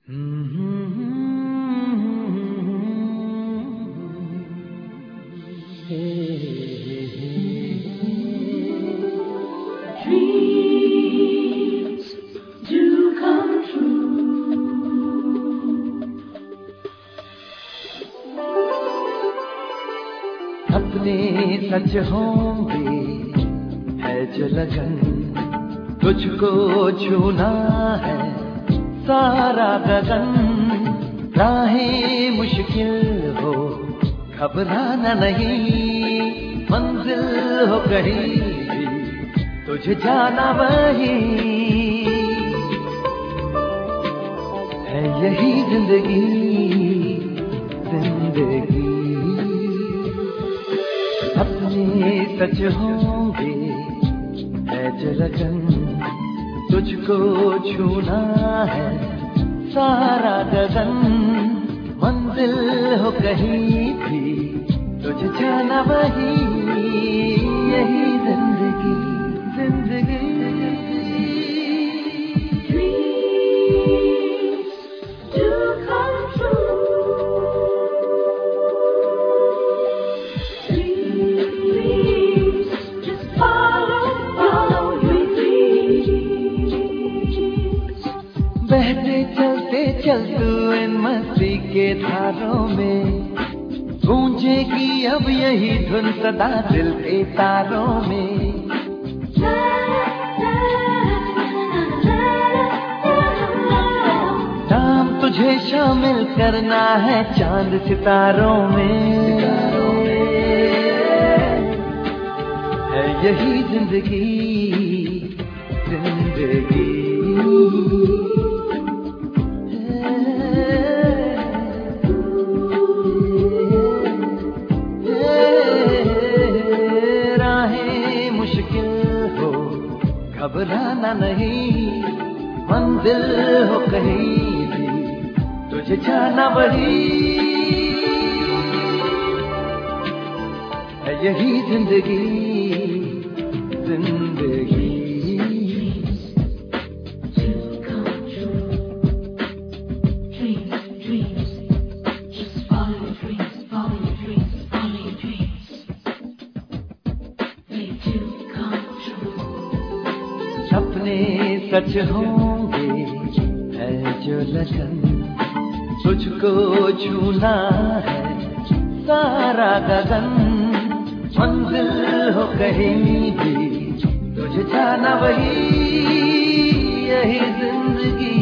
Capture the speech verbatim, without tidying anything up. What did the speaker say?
Dreams do come true. अपने सच होंगे है जो लगन, तुझको छूना है सारा गगन। राहें मुश्किल हो घबराना नहीं, मंजिल हो कहीं भी तुझे जाना वही है। यही जिंदगी जिंदगी अपने सच होंगे है जो लगन, तुझको छूना है सारा गगन। मंजिल हो कहीं भी तुझे जाना वही, यही जिंदगी जिंदगी। Dreams do come true. Dreams, just follow, follow your dreams. बहते चलते चल तू इन मस्ती के धारों में, गूंजेगी अब यही धुन सदा दिल के तारों में। नाम तुझे शामिल करना है चांद सितारों में, है यही जिंदगी जिंदगी। राहें मुश्किल हो घबराना नहीं, मंजिल हो कहीं भी तुझे जाना वही है। यही जिंदगी जिंदगी। सपने सच होंगे है जो लगन, तुझको छूना है सारा गगन। मंजिल हो कहीं भी तुझे जाना वही, यही जिंदगी।